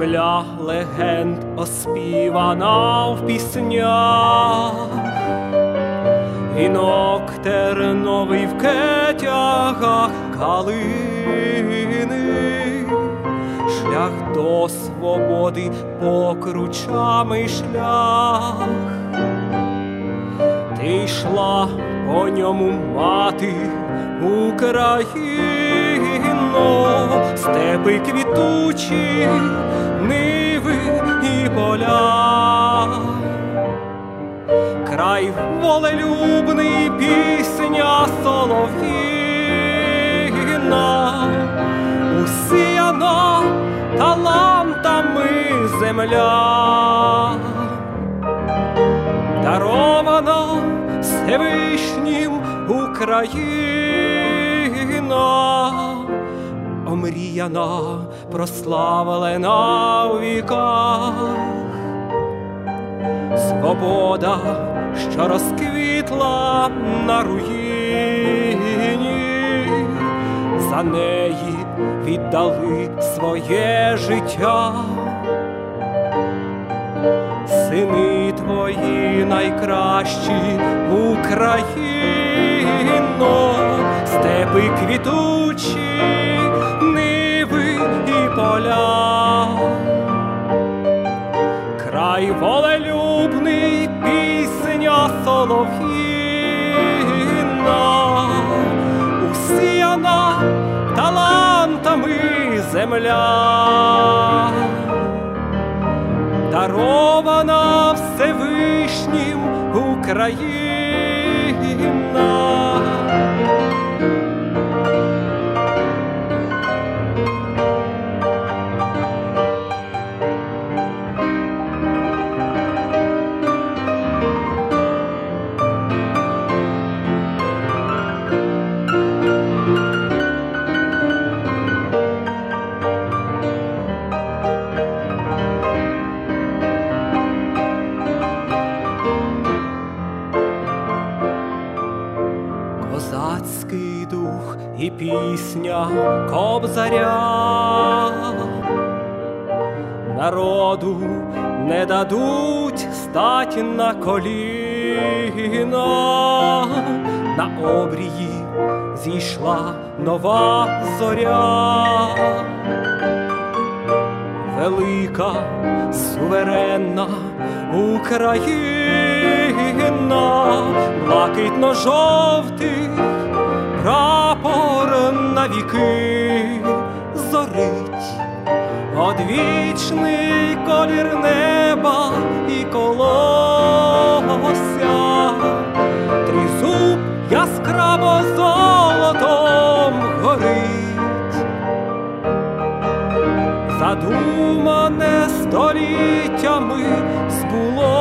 земля легенд оспівана в піснях, вінок терновий в кетягах калини, шлях до свободи покручами шлях. Ти йшла по ньому, мати Україно, степи квітучі, ниви і поля. Край волелюбний, пісня солов'їна, усіяна талантами земля, дарована Всевишнім Україна, омріяна, прославлена в віках. Свобода, що розквітла на руїні, за неї віддали своє життя. Сини твої найкращі, Україно, степи квітучі, ниви і поля. Край волелюбний, пісня солов'їна, усіяна талантами земля, дарована Всевишнім Україна. Козацький дух і пісня Кобзаря народу не дадуть стать на коліна. На обрії зійшла нова зоря, велика, суверенна Україна, блакитно-жовтий прапор навіки зорить, одвічний колір неба і колося, тризуб яскраво золотом горить, задумане століттями збулося.